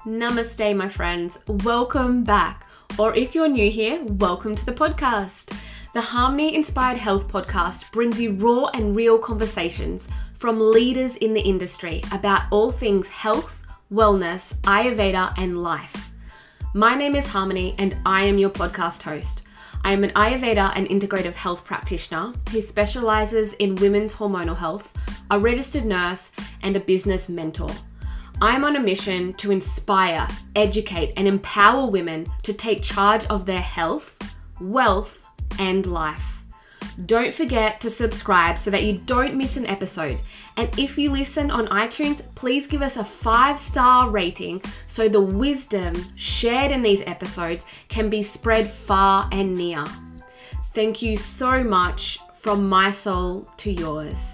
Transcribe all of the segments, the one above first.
Namaste, my friends. Welcome back. Or if you're new here, welcome to the podcast. The Harmony Inspired Health podcast brings you raw and real conversations from leaders in the industry about all things health, wellness, Ayurveda, and life. My name is Harmony and I am your podcast host. I am an Ayurveda and integrative health practitioner who specializes in women's hormonal health, a registered nurse, and a business mentor. I'm on a mission to inspire, educate, and empower women to take charge of their health, wealth, and life. Don't forget to subscribe so that you don't miss an episode. And if you listen on iTunes, please give us a 5-star rating so the wisdom shared in these episodes can be spread far and near. Thank you so much from my soul to yours.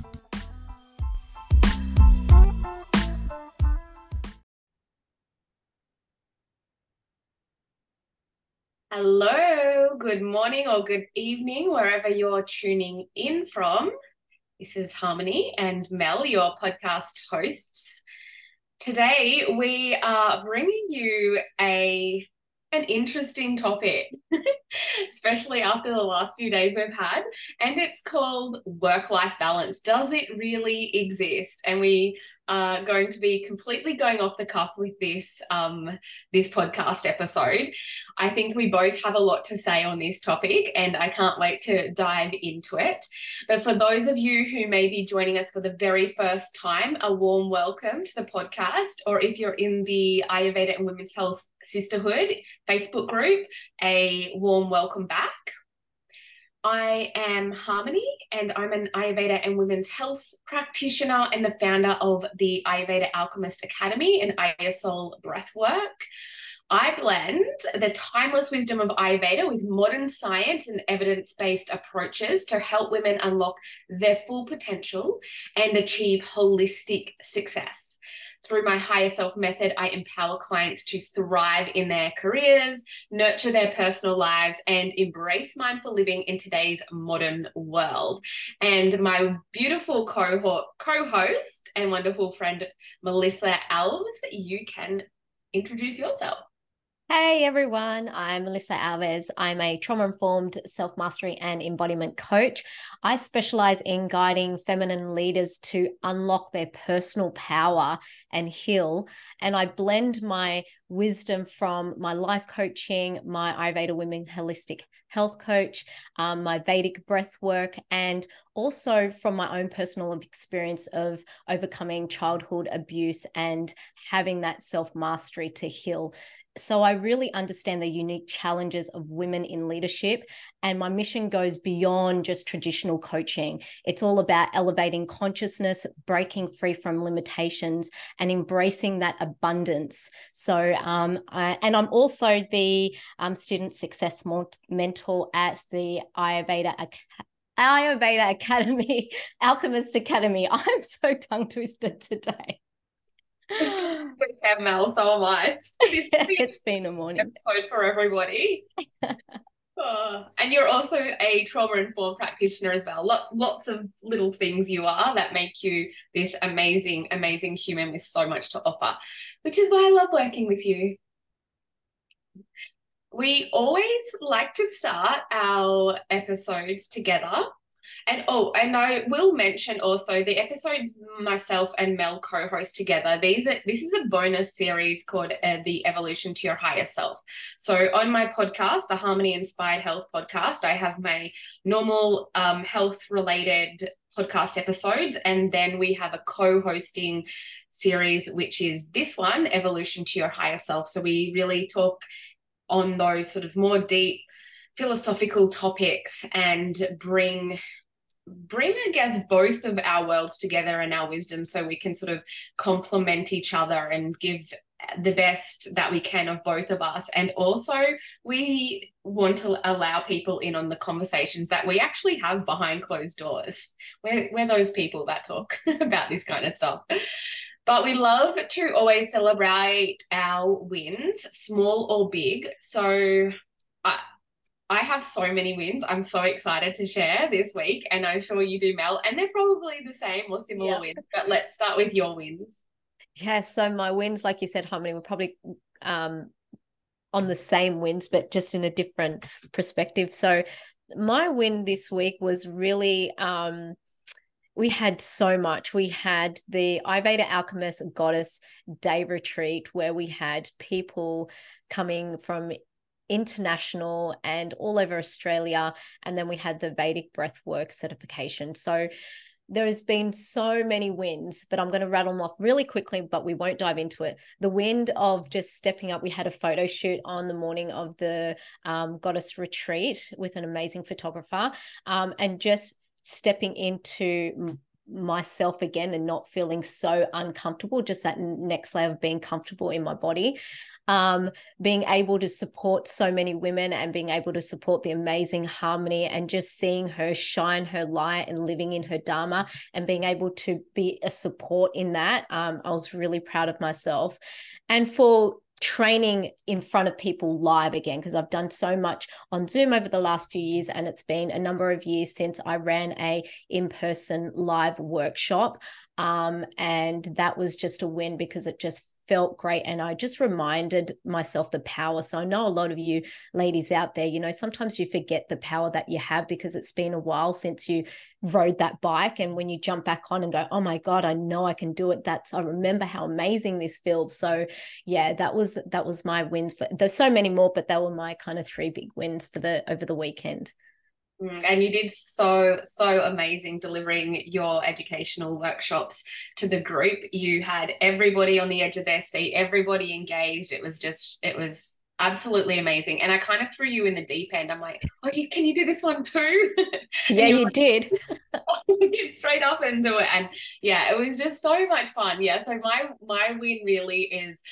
Hello, good morning or good evening, wherever you're tuning in from. This is Harmony and Mel, your podcast hosts. Today, we are bringing you an interesting topic, especially after the last few days we've had, and it's called work-life balance. Does it really exist? And we are going to be completely going off the cuff with this podcast episode. I think we both have a lot to say on this topic and I can't wait to dive into it. But for those of you who may be joining us for the very first time, a warm welcome to the podcast, or if you're in the Ayurveda and Women's Health Sisterhood Facebook group, a warm welcome back. I am Harmony and I'm an Ayurveda and Women's Health practitioner and the founder of the Ayurveda Alchemist Academy and Ayursoul Breathwork. I blend the timeless wisdom of Ayurveda with modern science and evidence-based approaches to help women unlock their full potential and achieve holistic success. Through my higher self method, I empower clients to thrive in their careers, nurture their personal lives, and embrace mindful living in today's modern world. And my beautiful co-host and wonderful friend, Melissa Alves, you can introduce yourself. Hey everyone, I'm Melissa Alves. I'm a trauma-informed self-mastery and embodiment coach. I specialize in guiding feminine leaders to unlock their personal power and heal. And I blend my wisdom from my life coaching, my Ayurveda Women Holistic Health Coach, my Vedic breath work, and also from my own personal experience of overcoming childhood abuse and having that self-mastery to heal. So I really understand the unique challenges of women in leadership, and my mission goes beyond just traditional coaching. It's all about elevating consciousness, breaking free from limitations, and embracing that abundance. So, I'm also the student success mentor at the Ayurveda Academy, Alchemist Academy. I'm so tongue twisted today. Mel, so am I. It's been a morning episode for everybody. And you're also a trauma-informed practitioner as well. Lots of little things you are that make you this amazing, amazing human with so much to offer, which is why I love working with you. We always like to start our episodes together. And I will mention also the episodes myself and Mel co-host together. This is a bonus series called The Evolution to Your Higher Self. So on my podcast, the Harmony Inspired Health podcast, I have my normal health-related podcast episodes, and then we have a co-hosting series, which is this one, Evolution to Your Higher Self. So we really talk on those sort of more deep philosophical topics and bring, I guess, both of our worlds together and our wisdom so we can sort of complement each other and give the best that we can of both of us. And also we want to allow people in on the conversations that we actually have behind closed doors. We're those people that talk about this kind of stuff. But we love to always celebrate our wins, small or big. So I have so many wins. I'm so excited to share this week, and I'm sure you do, Mel. And they're probably the same or similar wins, but let's start with your wins. Yeah, so my wins, like you said, Harmony, were probably on the same wins, but just in a different perspective. So my win this week was really we had so much. We had the Ayurveda Alchemist Goddess Day Retreat, where we had people coming from international and all over Australia. And then we had the Vedic Breathwork certification. So there has been so many wins, but I'm going to rattle them off really quickly, but we won't dive into it. The wind of just stepping up. We had a photo shoot on the morning of the Goddess Retreat with an amazing photographer, and just stepping into myself again and not feeling so uncomfortable, just that next layer of being comfortable in my body. Being able to support so many women and being able to support the amazing Harmony and just seeing her shine her light and living in her Dharma and being able to be a support in that. I was really proud of myself. And for training in front of people live again, because I've done so much on Zoom over the last few years, and it's been a number of years since I ran a in-person live workshop. And that was just a win because it just felt great. And I just reminded myself the power. So I know a lot of you ladies out there, sometimes you forget the power that you have because it's been a while since you rode that bike. And when you jump back on and go, oh my God, I know I can do it. I remember how amazing this feels. So yeah, that was my wins. There's so many more, but they were my kind of 3 big wins over the weekend. And you did so amazing delivering your educational workshops to the group. You had everybody on the edge of their seat, everybody engaged. It was absolutely amazing. And I kind of threw you in the deep end. I'm like, oh, can you do this one too? Yeah, you did. Get straight up and do it. And yeah, it was just so much fun. Yeah. So my win really is,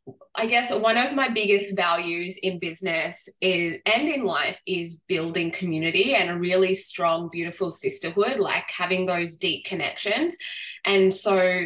I guess, one of my biggest values in business and in life is building community and a really strong, beautiful sisterhood, like having those deep connections. And so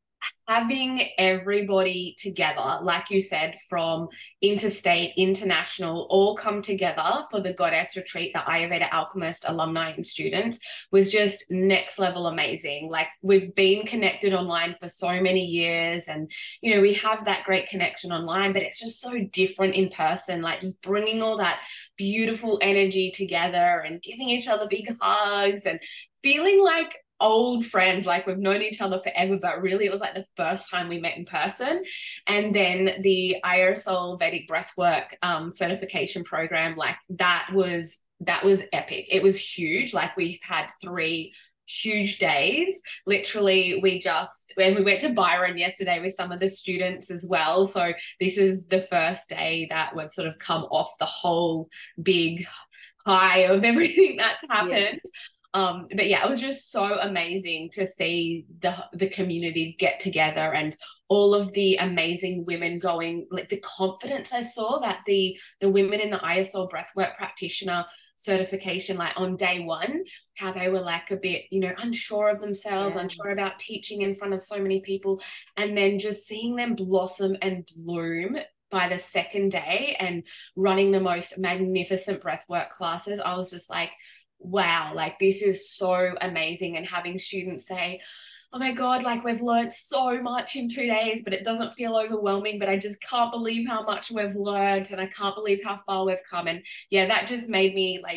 having everybody together, like you said, from interstate, international, all come together for the Goddess Retreat, the Ayurveda Alchemist alumni and students, was just next level amazing. Like, we've been connected online for so many years, and we have that great connection online, but it's just so different in person. Like, just bringing all that beautiful energy together and giving each other big hugs and feeling like old friends, like we've known each other forever, but really it was like the first time we met in person. And then the ISOL Vedic Breathwork certification program, like that was epic. It was huge. Like, we had 3 huge days. Literally, we went to Byron yesterday with some of the students as well. So this is the first day that we've sort of come off the whole big high of everything that's happened. Yeah. But yeah, it was just so amazing to see the community get together and all of the amazing women going, like the confidence I saw that the women in the ISOL Breathwork practitioner certification, like on day 1, how they were like a bit, unsure of themselves, unsure about teaching in front of so many people, and then just seeing them blossom and bloom by the second day and running the most magnificent breathwork classes. I was just like, wow, like this is so amazing. And having students say, oh my God, like we've learned so much in 2 days, but it doesn't feel overwhelming, but I just can't believe how much we've learned and I can't believe how far we've come. And yeah, that just made me like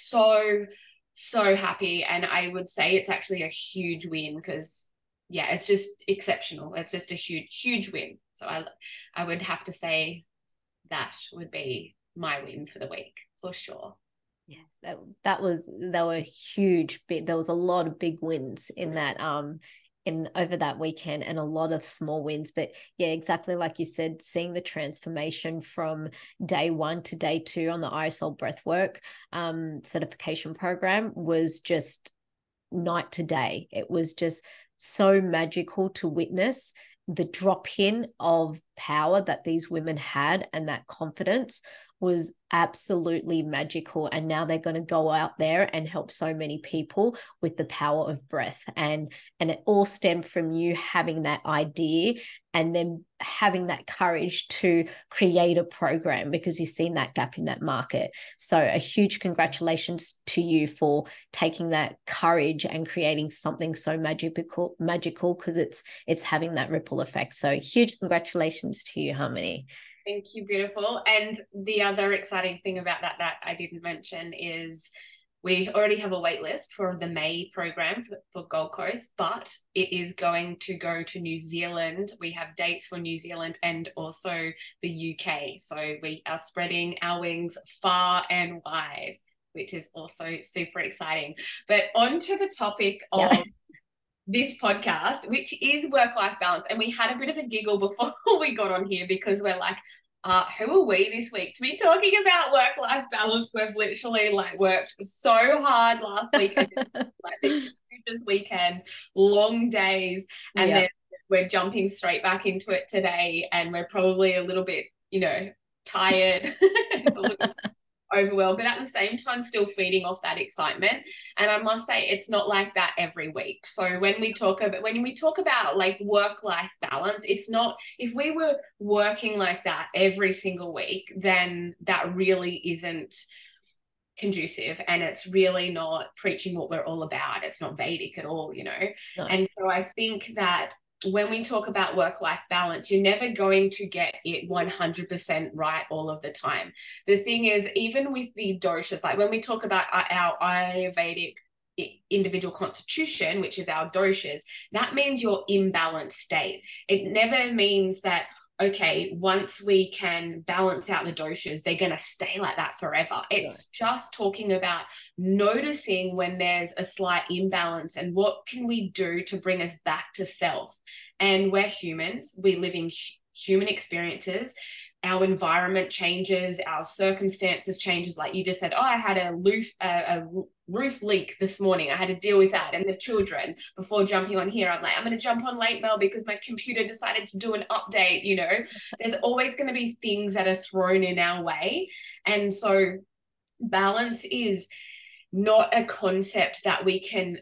so happy. And I would say it's actually a huge win because yeah, it's just exceptional. It's just a huge win. So I would have to say that would be my win for the week for sure. Yeah, they were huge. There was a lot of big wins in that in over that weekend, and a lot of small wins. But yeah, exactly like you said, seeing the transformation from day 1 to day 2 on the ISOL Breathwork certification program was just night to day. It was just so magical to witness the drop in of power that these women had and that confidence was absolutely magical. And now they're going to go out there and help so many people with the power of breath. And it all stemmed from you having that idea and then having that courage to create a program because you've seen that gap in that market. So a huge congratulations to you for taking that courage and creating something so magical because it's having that ripple effect. So huge congratulations to you, Harmony. Thank you, beautiful. And the other exciting thing about that I didn't mention is we already have a wait list for the May program for Gold Coast, but it is going to go to New Zealand. We have dates for New Zealand and also the UK. So we are spreading our wings far and wide, which is also super exciting. But on to the topic of this podcast, which is work-life balance. And we had a bit of a giggle before we got on here because we're like, who are we this week to be talking about work-life balance? We've literally like worked so hard last week and like this weekend, long days, and then we're jumping straight back into it today, and we're probably a little bit, tired. It's a little overwhelmed, but at the same time still feeding off that excitement. And I must say it's not like that every week. So when we talk about like work-life balance, it's not, if we were working like that every single week, then that really isn't conducive, and it's really not preaching what we're all about. It's not Vedic at all, No. And so I think that when we talk about work-life balance, you're never going to get it 100% right all of the time. The thing is, even with the doshas, like when we talk about our Ayurvedic individual constitution, which is our doshas, that means your imbalanced state. It never means that, okay, once we can balance out the doshas, they're going to stay like that forever. It's just talking about noticing when there's a slight imbalance and what can we do to bring us back to self. And we're humans. We live in human experiences. Our environment changes, our circumstances changes. Like you just said, I had a roof leak this morning. I had to deal with that. And the children, before jumping on here, I'm like, I'm going to jump on late, Mel, because my computer decided to do an update. There's always going to be things that are thrown in our way. And so balance is not a concept that we can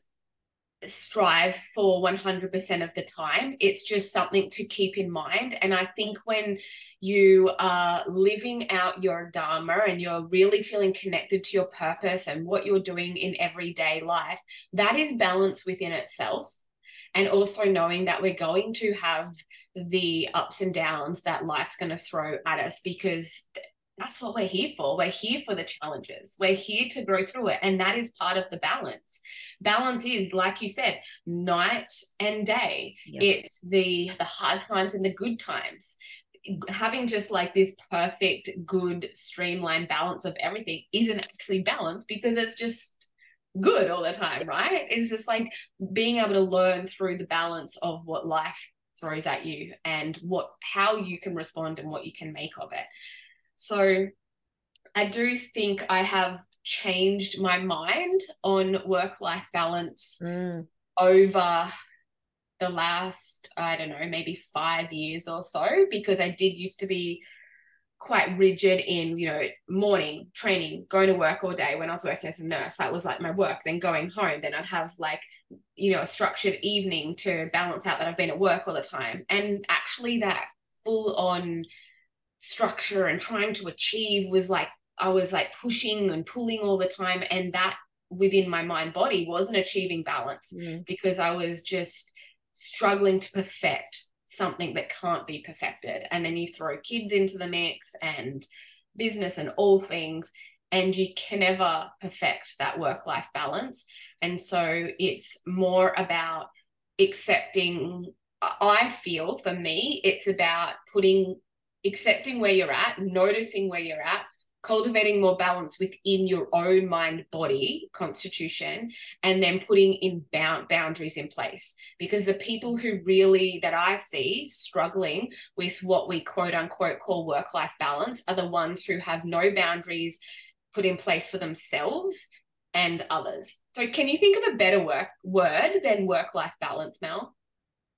strive for 100% of the time. It's just something to keep in mind. And I think when you are living out your dharma and you're really feeling connected to your purpose and what you're doing in everyday life, that is balance within itself. And also knowing that we're going to have the ups and downs that life's going to throw at us, because that's what we're here for. We're here for the challenges. We're here to grow through it. And that is part of the balance. Balance is, like you said, night and day. Yep. It's the hard times and the good times. Having just like this perfect, good, streamlined balance of everything isn't actually balanced, because it's just good all the time, right? It's just like being able to learn through the balance of what life throws at you and how you can respond and what you can make of it. So I do think I have changed my mind on work-life balance over the last, I don't know, maybe 5 years or so, because I did used to be quite rigid in, morning, training, going to work all day. When I was working as a nurse, that was like my work. Then going home, then I'd have like, a structured evening to balance out that I've been at work all the time. And actually that full-on structure and trying to achieve was like, I was like pushing and pulling all the time, and that within my mind body wasn't achieving balance because I was just struggling to perfect something that can't be perfected. And then you throw kids into the mix and business and all things, and you can never perfect that work-life balance. And so it's more about accepting. I feel for me, it's about accepting where you're at, noticing where you're at, cultivating more balance within your own mind body constitution, and then putting in boundaries in place. Because the people who really, that I see struggling with what we quote unquote call work-life balance, are the ones who have no boundaries put in place for themselves and others. So can you think of a better word than work-life balance, Mel?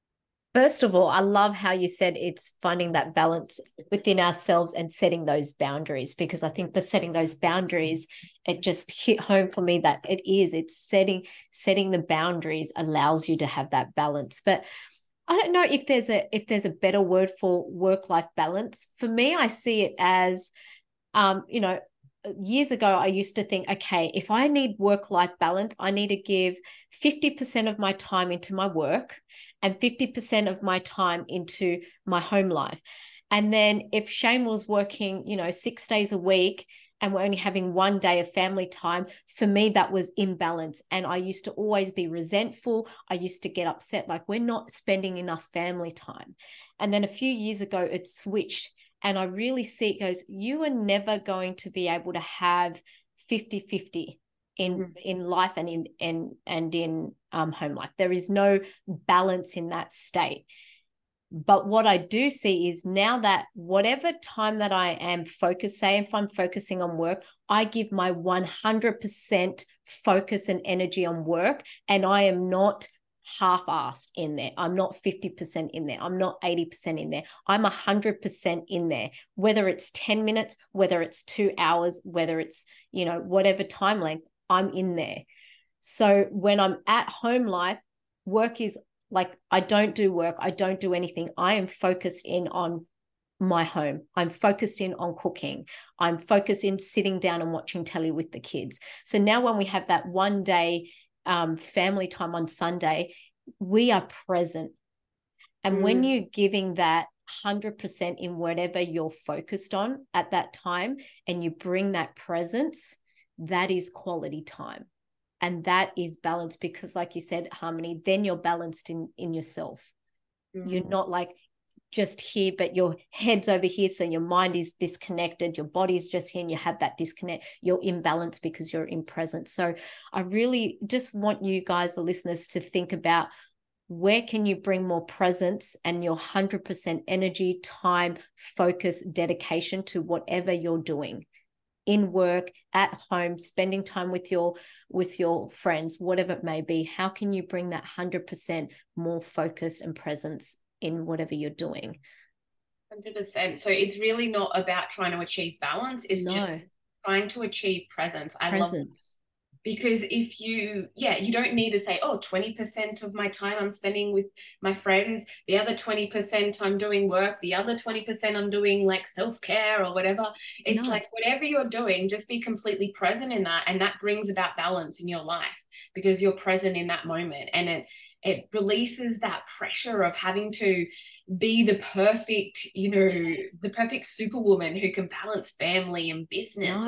First of all, I love how you said it's finding that balance within ourselves and setting those boundaries, because I think the setting those boundaries, it just hit home for me that it's setting the boundaries allows you to have that balance. But I don't know if there's a better word for work-life balance. For me, I see it as, you know, years ago, I used to think, okay, if I need work-life balance, I need to give 50% of my time into my work and 50% of my time into my home life. And then if Shane was working, 6 days a week and we're only having one day of family time, for me, that was imbalance. And I used to always be resentful. I used to get upset, like we're not spending enough family time. And then a few years ago, it switched. And I really see it goes, you are never going to be able to have 50-50 in life and in home life. There is no balance in that state. But what I do see is now that whatever time that I am focused, say if I'm focusing on work, I give my 100% focus and energy on work, and I am not half-assed in there. I'm not 50% in there. I'm not 80% in there. I'm 100% in there, whether it's 10 minutes, whether it's 2 hours, whether it's, whatever time length, I'm in there. So when I'm at home life, work is like, I don't do work. I don't do anything. I am focused in on my home. I'm focused in on cooking. I'm focused in sitting down and watching telly with the kids. So now when we have that one day family time on Sunday, we are present. And when you're giving that 100% in whatever you're focused on at that time, and you bring that presence, that is quality time. And that is balance, because like you said, Harmony, then you're balanced in yourself. You're not like just here, but your head's over here. So your mind is disconnected. Your body's just here and you have that disconnect. You're in balance because you're in presence. So I really just want you guys, the listeners, to think about where can you bring more presence and your 100% energy, time, focus, dedication to whatever you're doing in work, at home, spending time with your friends, whatever it may be. How can you bring that 100% more focus and presence in whatever you're doing? 100%. So it's really not about trying to achieve balance. It's just trying to achieve presence. I love, because if you don't need to say, 20% of my time I'm spending with my friends, the other 20% I'm doing work, the other 20% I'm doing like self-care or whatever. It's like whatever you're doing, just be completely present in that. And that brings about balance in your life because you're present in that moment. And it releases that pressure of having to be the perfect, the perfect superwoman who can balance family and business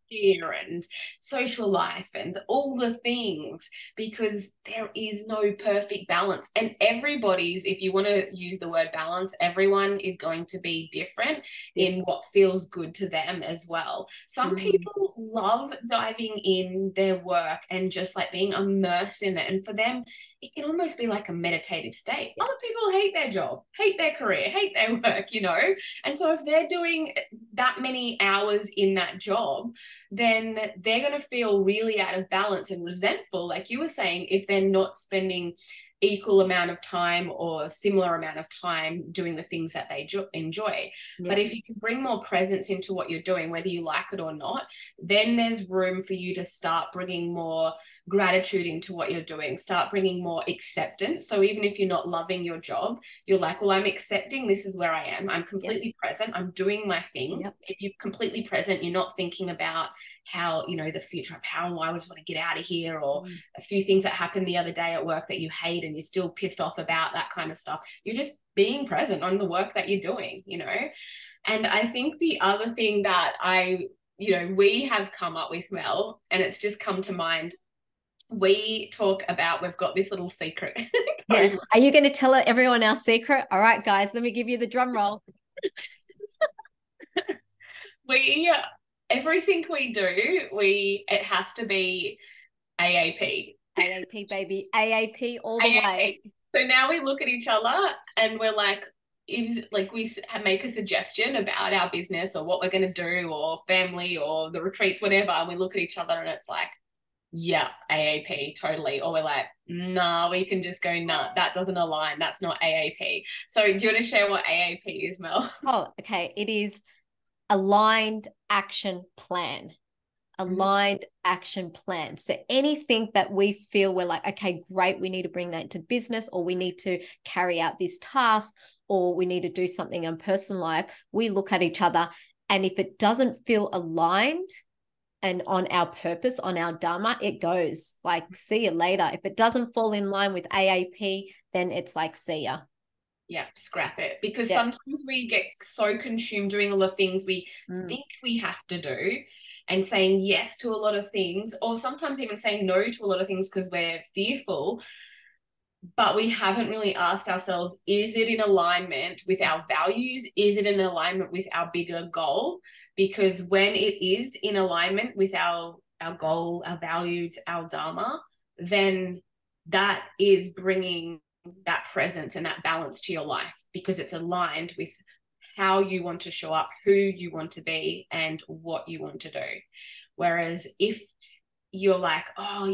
and social life and all the things, because there is no perfect balance. And everybody's, if you want to use the word balance, everyone is going to be different in what feels good to them as well. Some people love diving in their work and just like being immersed in it. And for them, it can almost be like a meditative state. Other people hate their job, hate their career, hate their work, And so if they're doing that many hours in that job, then they're going to feel really out of balance and resentful, like you were saying, if they're not spending equal amount of time or similar amount of time doing the things that they enjoy. But if you can bring more presence into what you're doing, whether you like it or not, then there's room for you to start bringing more gratitude into what you're doing, start bringing more acceptance. So even if you're not loving your job, you're like, well, I'm accepting this is where I am. I'm completely present. I'm doing my thing. If you're completely present, you're not thinking about how, the future of how I just want to get out of here, or a few things that happened the other day at work that you hate and you're still pissed off about, that kind of stuff. You're just being present on the work that you're doing, And I think the other thing that we have come up with, Mel, and it's just come to mind, we talk about, we've got this little secret. Are you going to tell everyone our secret? All right, guys, let me give you the drum roll. Everything we do, it has to be AAP. AAP, baby. AAP all the way. So now we look at each other and we're like, we make a suggestion about our business or what we're going to do or family or the retreats, whatever. And we look at each other and it's like, yeah, AAP, totally. Or we're like, nah, we can just go, nah, that doesn't align. That's not AAP. So do you want to share what AAP is, Mel? Oh, okay. It is aligned action plan. Aligned action plan. So anything that we feel we're like, okay, great, we need to bring that into business, or we need to carry out this task, or we need to do something in personal life, we look at each other. And if it doesn't feel aligned and on our purpose, on our dharma, it goes like, see you later. If it doesn't fall in line with AAP, then it's like, see ya. Yeah, scrap it. Because Yeah. sometimes we get so consumed doing all the things we think we have to do and saying yes to a lot of things, or sometimes even saying no to a lot of things because we're fearful. But we haven't really asked ourselves, is it in alignment with our values? Is it in alignment with our bigger goal? Because when it is in alignment with our goal, our values, our dharma, then that is bringing that presence and that balance to your life, because it's aligned with how you want to show up, who you want to be, and what you want to do. Whereas if you're like, oh,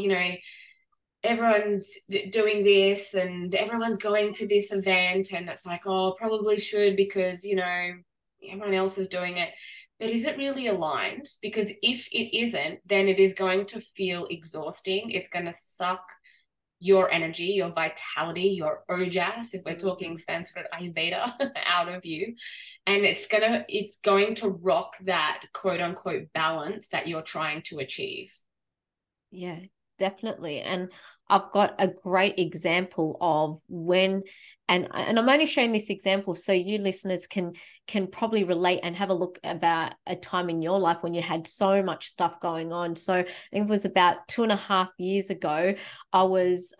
everyone's doing this and everyone's going to this event, and it's like, oh, probably should because everyone else is doing it, but is it really aligned? Because if it isn't, then it is going to feel exhausting. It's going to suck your energy, your vitality, your ojas, if we're talking Sanskrit Ayurveda, out of you, and it's going to rock that quote unquote balance that you're trying to achieve. Yeah, definitely. And I've got a great example of when, and I'm only showing this example so you listeners can probably relate and have a look about a time in your life when you had so much stuff going on. So I think it was about 2.5 years ago. I was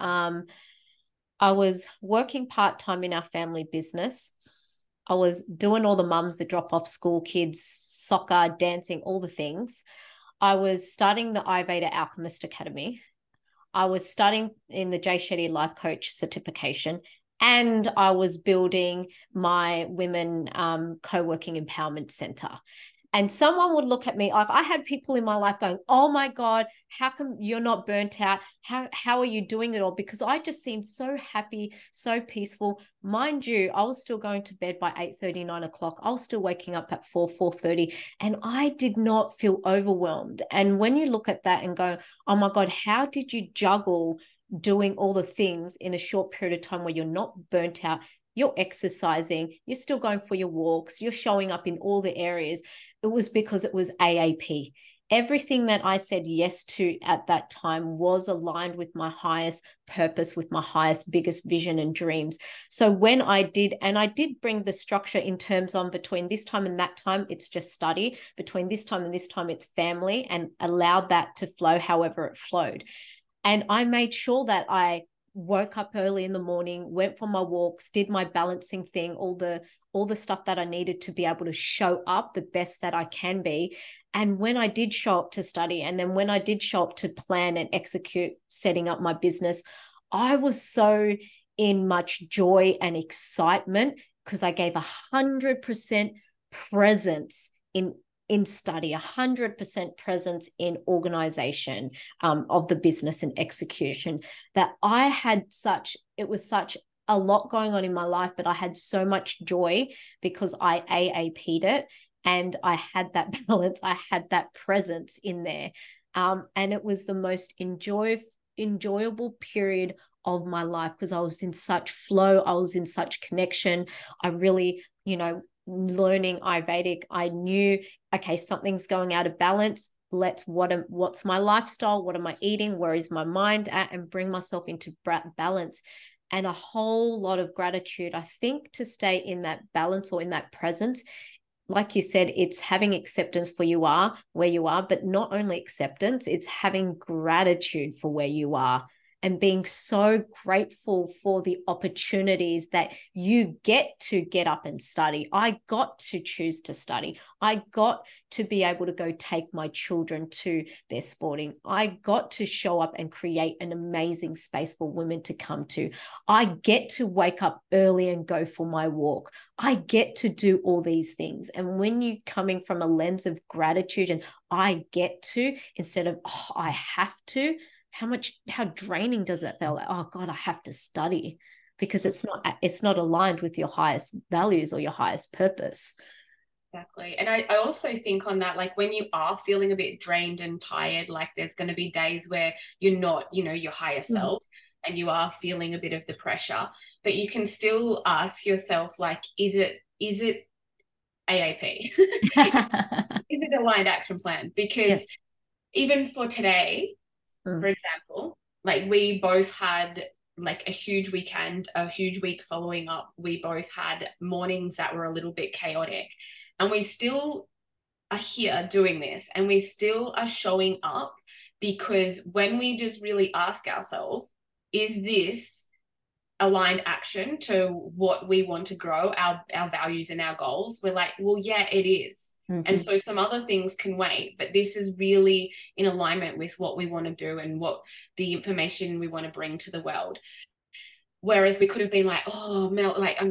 working part-time in our family business. I was doing all the mums, the drop-off school kids, soccer, dancing, all the things. I was starting the Ayurveda Alchemist Academy. I was studying in the Jay Shetty Life Coach certification, and I was building my women co-working empowerment center. And someone would look at me, like I had people in my life going, oh my God, how come you're not burnt out? How are you doing it all? Because I just seemed so happy, so peaceful. Mind you, I was still going to bed by 8:30, 9 o'clock. I was still waking up at 4:30, and I did not feel overwhelmed. And when you look at that and go, oh my God, how did you juggle doing all the things in a short period of time where you're not burnt out? You're exercising, you're still going for your walks, you're showing up in all the areas. It was because it was AAP. Everything that I said yes to at that time was aligned with my highest purpose, with my highest, biggest vision and dreams. So when I did bring the structure in terms of between this time and that time, it's just study. Between this time and this time, it's family, and allowed that to flow however it flowed. And I made sure that I woke up early in the morning, went for my walks, did my balancing thing, all the stuff that I needed to be able to show up the best that I can be. And when I did show up to study, and then when I did show up to plan and execute setting up my business, I was so in much joy and excitement because I gave 100% presence in study, 100% presence in organization of the business and execution, that I had it was such a lot going on in my life, but I had so much joy because I AAP'd it, and I had that balance, I had that presence in there. And it was the most enjoyable period of my life because I was in such flow, I was in such connection. I really, learning Ayurvedic, I knew, okay, something's going out of balance. What's my lifestyle? What am I eating? Where is my mind at? And bring myself into balance. And a whole lot of gratitude, I think, to stay in that balance or in that presence. Like you said, it's having acceptance for where you are, but not only acceptance, it's having gratitude for where you are. and being so grateful for the opportunities that you get to get up and study. I got to choose to study. I got to be able to go take my children to their sporting. I got to show up and create an amazing space for women to come to. I get to wake up early and go for my walk. I get to do all these things. And when you're coming from a lens of gratitude and I get to, instead of, oh, I have to, how draining does that feel? Like, oh God, I have to study, because it's not aligned with your highest values or your highest purpose. Exactly. And I also think on that, like when you are feeling a bit drained and tired, like there's going to be days where you're not, your higher self, and you are feeling a bit of the pressure, but you can still ask yourself, like, is it AAP? Is it aligned action plan? Because even for today, for example, like we both had like a huge weekend, a huge week following up. We both had mornings that were a little bit chaotic, and we still are here doing this, and we still are showing up, because when we just really ask ourselves, is this aligned action to what we want to grow, our values and our goals? We're like, well, yeah, it is. And so some other things can wait, but this is really in alignment with what we want to do and what the information we want to bring to the world. Whereas we could have been like, oh, Mel, like,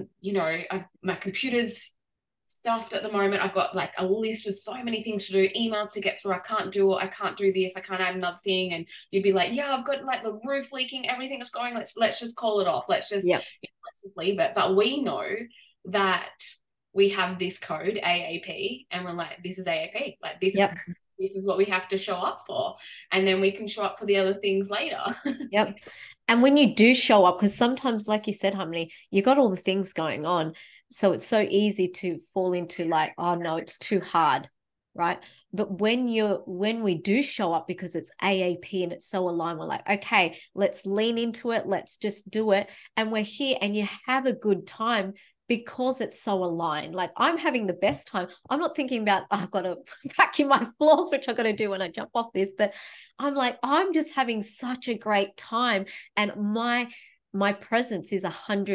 my computer's stuffed at the moment. I've got like a list of so many things to do, emails to get through. I can't do this. I can't add another thing. And you'd be like, yeah, I've got like the roof leaking, everything is going. Let's just call it off. Let's just leave it. But we know that we have this code AAP, and we're like, this is AAP. Like this is what we have to show up for. And then we can show up for the other things later. And when you do show up, because sometimes, like you said, Harmony, you got all the things going on. So it's so easy to fall into like, oh no, it's too hard, right? But when we do show up because it's AAP and it's so aligned, we're like, okay, let's lean into it. Let's just do it. And we're here, and you have a good time because it's so aligned. Like I'm having the best time. I'm not thinking about, oh, I've got to vacuum my floors, which I've got to do when I jump off this, but I'm like, I'm just having such a great time. And my presence is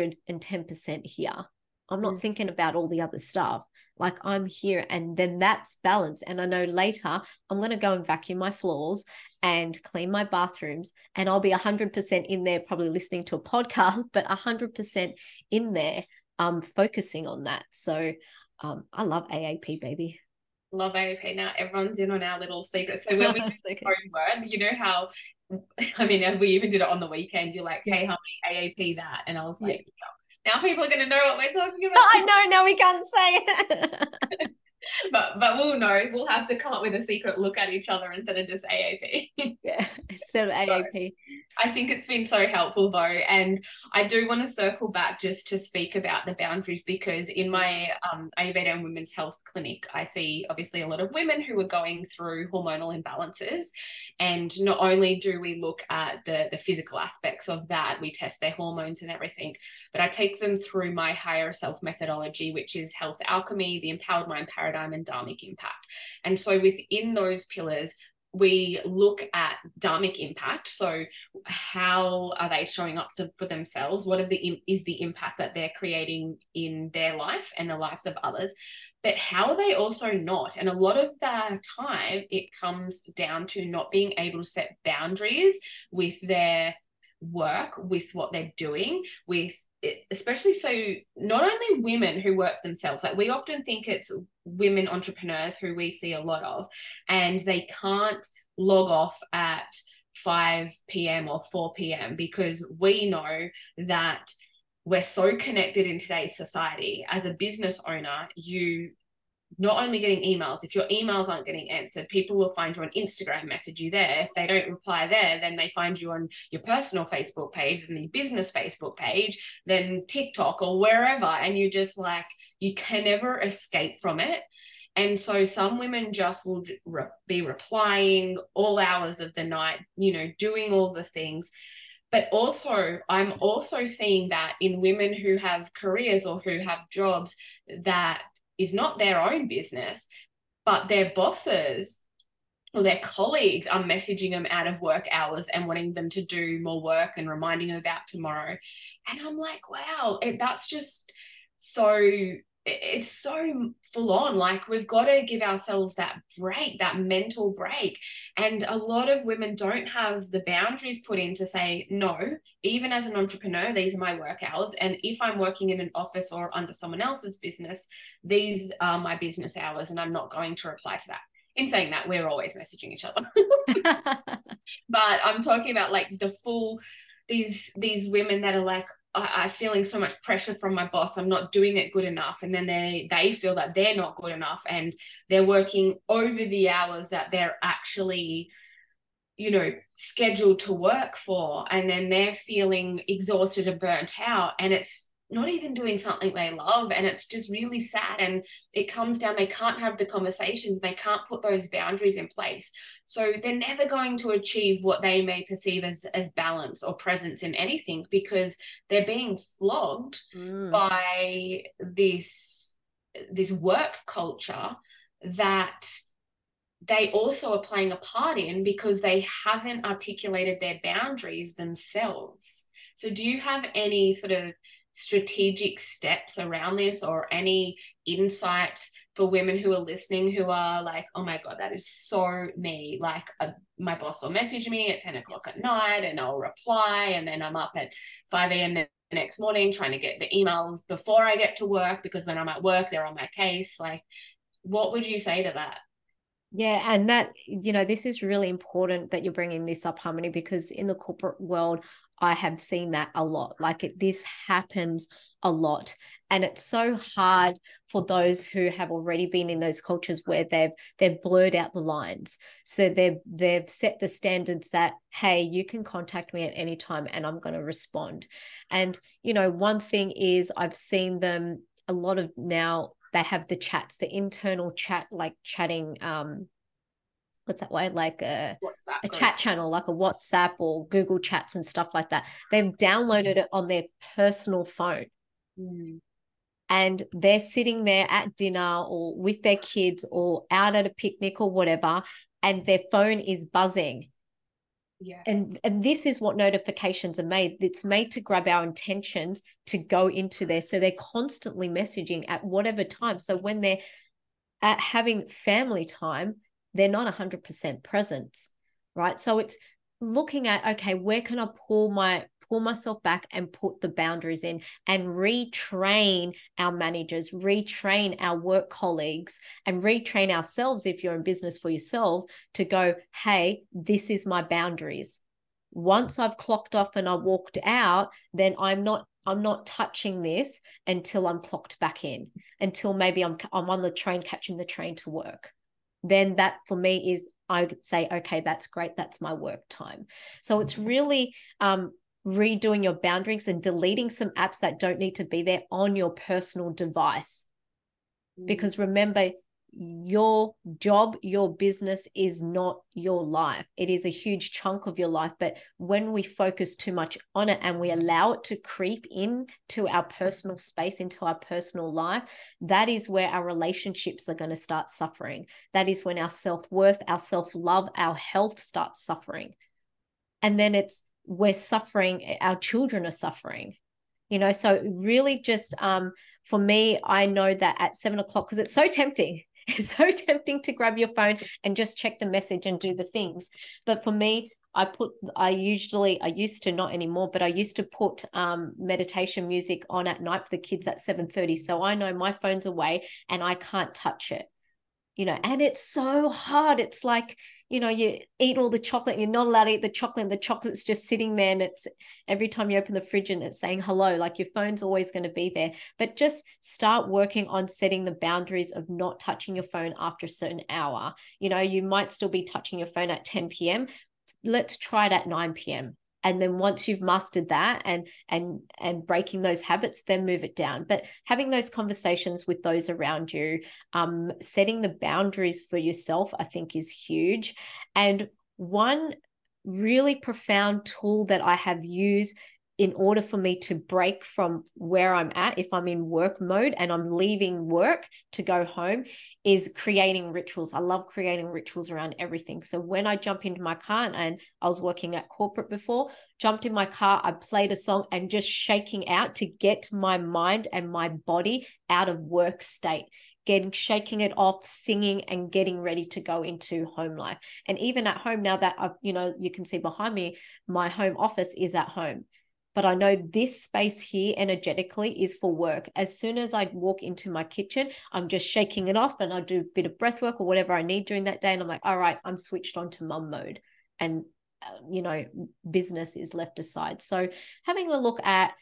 110% here. I'm not thinking about all the other stuff. Like I'm here, and then that's balance. And I know later I'm going to go and vacuum my floors and clean my bathrooms, and I'll be 100% in there, probably listening to a podcast, but 100% in there, focusing on that. So I love AAP, baby. Love AAP. Now everyone's in on our little secret. So when we do the code word, you know how, I mean, we even did it on the weekend. You're like, hey, how many AAP that? And I was like, now people are going to know what we're talking about. I know, now we can't say it. but we'll know. We'll have to come up with a secret look at each other instead of just AAP. Instead of AAP. So, I think it's been so helpful though. And I do want to circle back just to speak about the boundaries, because in my Ayurveda and women's health clinic, I see obviously a lot of women who are going through hormonal imbalances. And not only do we look at the physical aspects of that, we test their hormones and everything, but I take them through my higher self methodology, which is health alchemy, the empowered mind paradigm, and dharmic impact. And so within those pillars, we look at dharmic impact. So how are they showing up for themselves? What is the impact that they're creating in their life and the lives of others? But how are they also not? And a lot of the time, it comes down to not being able to set boundaries with their work, with what they're doing, with especially so not only women who work for themselves. Like we often think it's women entrepreneurs who we see a lot of, and they can't log off at 5 p.m. or 4 p.m. because we know that we're so connected in today's society. As a business owner, you not only getting emails, if your emails aren't getting answered, people will find you on Instagram, message you there. If they don't reply there, then they find you on your personal Facebook page and the business Facebook page, then TikTok or wherever. And you just like, you can never escape from it. And so some women just will be replying all hours of the night, doing all the things. But also, I'm also seeing that in women who have careers or who have jobs that is not their own business, but their bosses or their colleagues are messaging them out of work hours and wanting them to do more work and reminding them about tomorrow. And I'm like, wow, that's just so, it's so full on. Like, we've got to give ourselves that break, that mental break. And a lot of women don't have the boundaries put in to say, no, even as an entrepreneur, these are my work hours. And if I'm working in an office or under someone else's business, these are my business hours, and I'm not going to reply to that. In saying that, we're always messaging each other. But I'm talking about like the full, these women that are like, I'm feeling so much pressure from my boss, I'm not doing it good enough. And then they feel that they're not good enough, and they're working over the hours that they're actually, you know, scheduled to work for. And then they're feeling exhausted and burnt out, and it's not even doing something they love. And it's just really sad. And it comes down, they can't have the conversations, they can't put those boundaries in place. So they're never going to achieve what they may perceive as balance or presence in anything, because they're being flogged by this work culture that they also are playing a part in, because they haven't articulated their boundaries themselves. So do you have any sort of strategic steps around this, or any insights for women who are listening who are like, oh my God, that is so me. Like, my boss will message me at 10 o'clock at night and I'll reply, and then I'm up at 5 a.m. the next morning trying to get the emails before I get to work, because when I'm at work, they're on my case. Like, what would you say to that? Yeah, and that, this is really important that you're bringing this up, Harmony, because in the corporate world, I have seen that a lot. Like, this happens a lot, and it's so hard for those who have already been in those cultures where they've blurred out the lines. So they've set the standards that, hey, you can contact me at any time and I'm going to respond. And one thing is, I've seen them a lot of now. They have the chats, the internal chat, like chatting, what's that word? Like a chat channel, like a WhatsApp or Google Chats and stuff like that. They've downloaded it on their personal phone. And they're sitting there at dinner or with their kids or out at a picnic or whatever, and their phone is buzzing. Yeah. And this is what notifications are made. It's made to grab our intentions to go into there. So they're constantly messaging at whatever time. So when they're at having family time, they're not 100% present, right? So it's looking at, okay, where can I pull myself back and put the boundaries in, and retrain our managers, retrain our work colleagues, and retrain ourselves if you're in business for yourself to go, hey, this is my boundaries. Once I've clocked off and I walked out, then I'm not touching this until I'm clocked back in, until maybe I'm on the train, catching the train to work. Then that for me is, I would say, okay, that's great. That's my work time. So it's really redoing your boundaries and deleting some apps that don't need to be there on your personal device. Because remember, your job, your business is not your life. It is a huge chunk of your life. But when we focus too much on it and we allow it to creep into our personal space, into our personal life, that is where our relationships are going to start suffering. That is when our self-worth, our self-love, our health starts suffering. And then we're suffering, our children are suffering. So really just for me, I know that at 7 o'clock, because it's so tempting. It's so tempting to grab your phone and just check the message and do the things. But for me, I used to, not anymore, but I used to put meditation music on at night for the kids at 7:30. So I know my phone's away and I can't touch it. And it's so hard. It's like, you eat all the chocolate and you're not allowed to eat the chocolate, and the chocolate's just sitting there, and it's every time you open the fridge and it's saying hello, like your phone's always going to be there. But just start working on setting the boundaries of not touching your phone after a certain hour. You might still be touching your phone at 10 p.m. Let's try it at 9 p.m. And then once you've mastered that and breaking those habits, then move it down. But having those conversations with those around you, setting the boundaries for yourself, I think is huge. And one really profound tool that I have used in order for me to break from where I'm at, if I'm in work mode and I'm leaving work to go home, is creating rituals. I love creating rituals around everything. So when I jump into my car, and I was working at corporate before, jumped in my car, I played a song and just shaking out to get my mind and my body out of work state, shaking it off, singing, and getting ready to go into home life. And even at home, now that you can see behind me, my home office is at home. But I know this space here energetically is for work. As soon as I walk into my kitchen, I'm just shaking it off, and I do a bit of breath work or whatever I need during that day. And I'm like, all right, I'm switched on to mum mode. And, business is left aside. So having a look at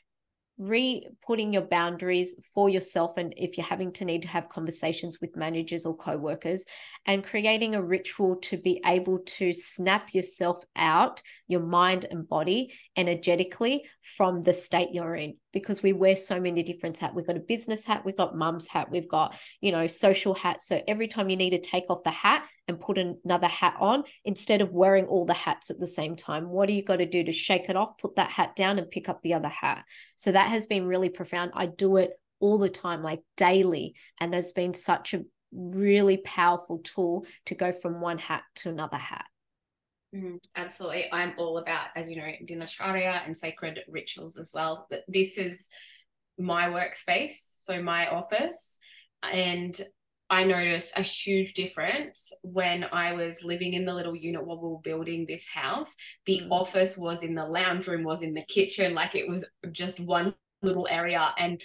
putting your boundaries for yourself, and if you're having to need to have conversations with managers or co-workers, and creating a ritual to be able to snap yourself out, your mind and body, energetically from the state you're in. Because we wear so many different hats. We've got a business hat, we've got mum's hat, we've got, social hat. So every time you need to take off the hat and put another hat on, instead of wearing all the hats at the same time, what do you got to do to shake it off, put that hat down and pick up the other hat? So that has been really profound. I do it all the time, like daily. And there's been such a really powerful tool to go from one hat to another hat. Absolutely. I'm all about, as you know, dinacharya and sacred rituals as well. But this is my workspace, so my office. And I noticed a huge difference when I was living in the little unit while we were building this house. The office was in the lounge room, was in the kitchen, like it was just one little area. And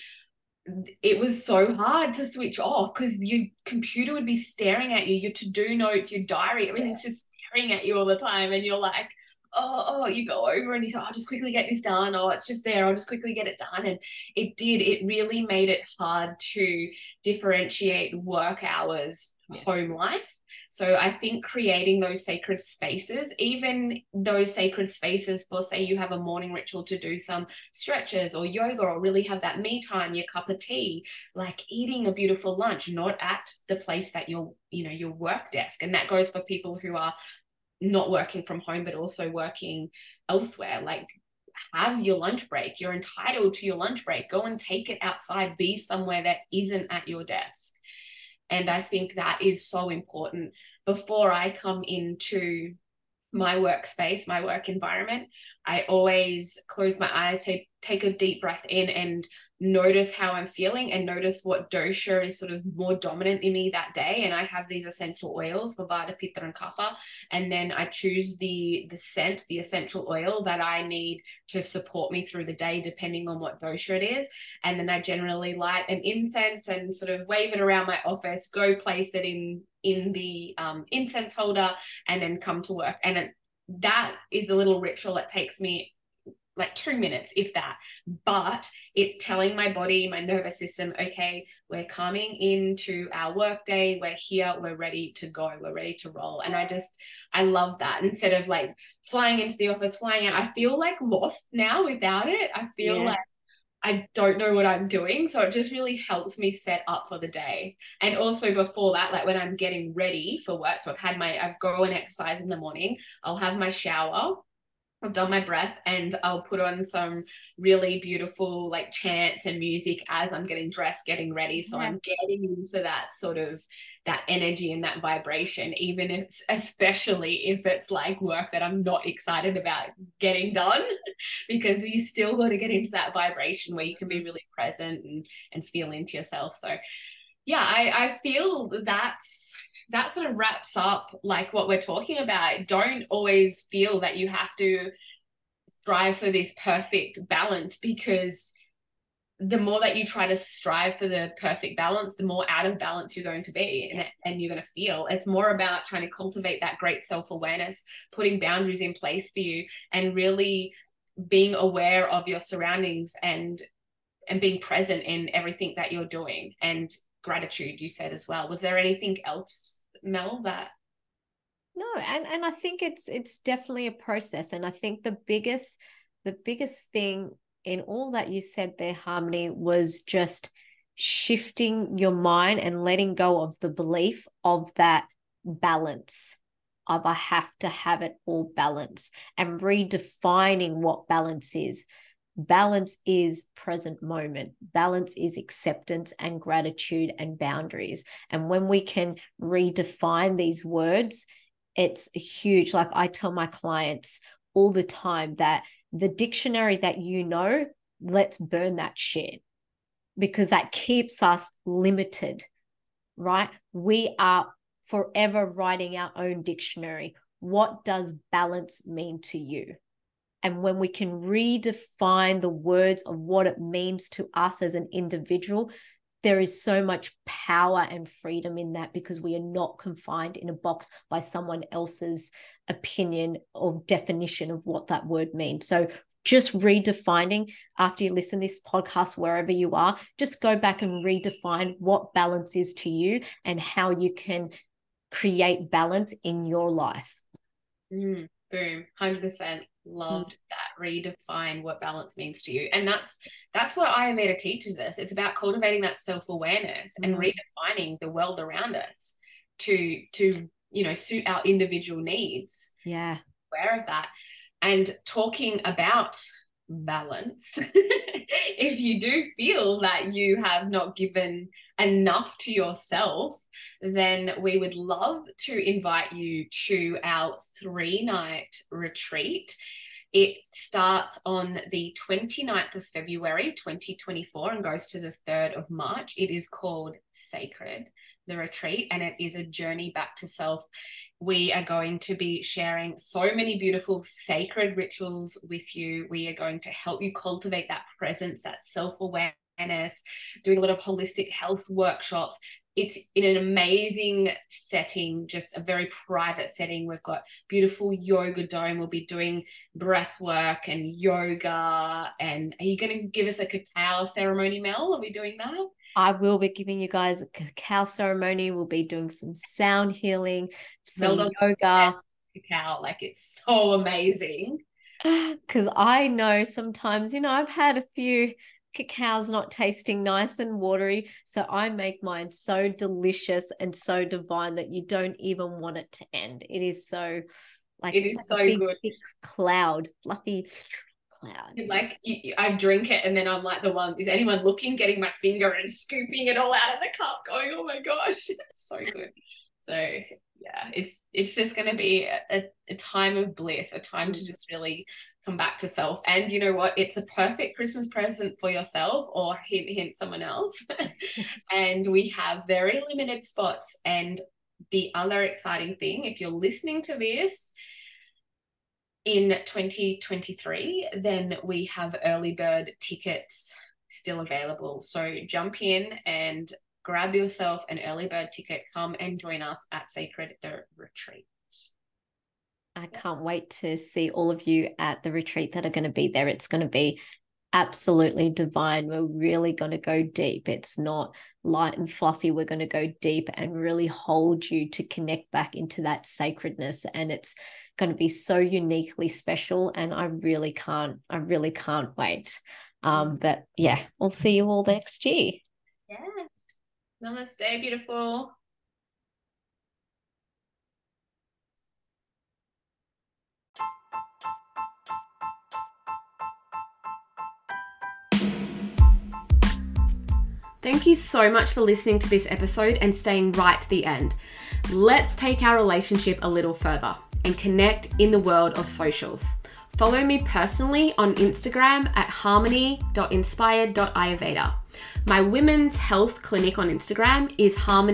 it was so hard to switch off because your computer would be staring at you, your to-do notes, your diary, everything's just staring at you all the time. And you're like, oh, you go over and you say, I'll just quickly get this done. Oh, it's just there. I'll just quickly get it done. And it really made it hard to differentiate work hours, home life. So I think creating those sacred spaces, even those sacred spaces for, say, you have a morning ritual to do some stretches or yoga or really have that me time, your cup of tea, like eating a beautiful lunch, not at the place that your work desk. And that goes for people who are not working from home, but also working elsewhere. Like, have your lunch break. You're entitled to your lunch break. Go and take it outside. Be somewhere that isn't at your desk. And I think that is so important. Before I come into my workspace, my work environment, I always close my eyes, take a deep breath in and notice how I'm feeling and notice what dosha is sort of more dominant in me that day. And I have these essential oils for Vata, Pitta, and Kapha. And then I choose the scent, the essential oil that I need to support me through the day, depending on what dosha it is. And then I generally light an incense and sort of wave it around my office, go place it in the incense holder, and then come to work. And that is the little ritual that takes me like 2 minutes, if that, but it's telling my body, my nervous system, okay, we're coming into our work day, we're here, we're ready to go, we're ready to roll. And I love that. Instead of like flying into the office, flying out, I feel like lost now without it. I feel like I don't know what I'm doing. So it just really helps me set up for the day. And also before that, like when I'm getting ready for work, so I go and exercise in the morning, I'll have my shower, I've done my breath, and I'll put on some really beautiful like chants and music as I'm getting dressed, getting ready. So I'm getting into that sort of that energy and that vibration, especially if it's like work that I'm not excited about getting done, because you still got to get into that vibration where you can be really present and feel into yourself. So yeah, I feel that sort of wraps up like what we're talking about. Don't always feel that you have to strive for this perfect balance, because the more that you try to strive for the perfect balance, the more out of balance you're going to be and you're going to feel. It's more about trying to cultivate that great self-awareness, putting boundaries in place for you, and really being aware of your surroundings and being present in everything that you're doing. And gratitude, you said as well. Was there anything else, Mel, that? No, and I think it's definitely a process. And I think the biggest thing in all that you said there, Harmony, was just shifting your mind and letting go of the belief of that balance of I have to have it all balanced, and redefining what balance is. balance is present moment. Balance is acceptance and gratitude and boundaries. And when we can redefine these words, it's huge. Like I tell my clients all the time that the dictionary that let's burn that shit, because that keeps us limited, right? We are forever writing our own dictionary. What does balance mean to you? And when we can redefine the words of what it means to us as an individual, there is so much power and freedom in that, because we are not confined in a box by someone else's opinion or definition of what that word means. So just redefining, after you listen to this podcast, wherever you are, just go back and redefine what balance is to you and how you can create balance in your life. Boom, 100%. Loved that. Redefine what balance means to you. And that's what Ayurveda teaches us. It's about cultivating that self-awareness and redefining the world around us to suit our individual needs. Yeah. Aware of that. And talking about balance, if you do feel that you have not given enough to yourself, then we would love to invite you to our 3-night retreat. It starts on the 29th of February 2024 and goes to the 3rd of March. It is called Sacred, the retreat, and it is a journey back to self. We are going to be sharing so many beautiful sacred rituals with you. We are going to help you cultivate that presence, that self-awareness, doing a lot of holistic health workshops. It's in an amazing setting, just a very private setting. We've got beautiful yoga dome. We'll be doing breath work and yoga. And are you going to give us a cacao ceremony, Mel? Are we doing that? I will be giving you guys a cacao ceremony. We'll be doing some sound healing, some yoga. Cacao, like it's so amazing. Because I know sometimes, I've had a few cacao's not tasting nice and watery, so I make mine so delicious and so divine that you don't even want it to end. It is so so good. Big cloud, fluffy cloud. Like I drink it and then I'm like the one, is anyone looking, getting my finger and scooping it all out of the cup going, oh my gosh, it's so good. So yeah, it's just going to be a time of bliss, a time to just really come back to self. And you know what? It's a perfect Christmas present for yourself, or hint someone else. And we have very limited spots. And the other exciting thing, if you're listening to this in 2023, then we have early bird tickets still available. So jump in and grab yourself an early bird ticket. Come and join us at Sacred, the retreat. I can't wait to see all of you at the retreat that are going to be there. It's going to be absolutely divine. We're really going to go deep. It's not light and fluffy. We're going to go deep and really hold you to connect back into that sacredness. And it's going to be so uniquely special. And I really can't wait. But yeah, we'll see you all next year. Yeah. Namaste, beautiful. Thank you so much for listening to this episode and staying right to the end. Let's take our relationship a little further and connect in the world of socials. Follow me personally on Instagram at harmony.inspired.ayurveda. My women's health clinic on Instagram is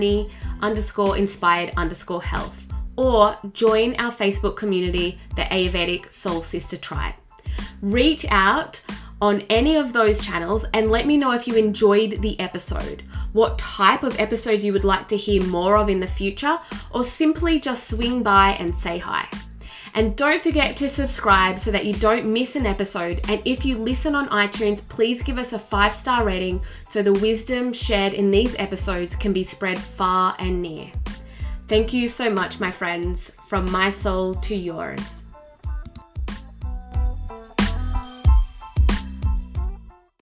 harmony_inspired_health, or join our Facebook community, the Ayurvedic Soul Sister Tribe. Reach out on any of those channels and let me know if you enjoyed the episode, what type of episodes you would like to hear more of in the future, or simply just swing by and say hi. And don't forget to subscribe so that you don't miss an episode. And if you listen on iTunes, please give us a 5-star rating so the wisdom shared in these episodes can be spread far and near. Thank you so much, my friends, from my soul to yours.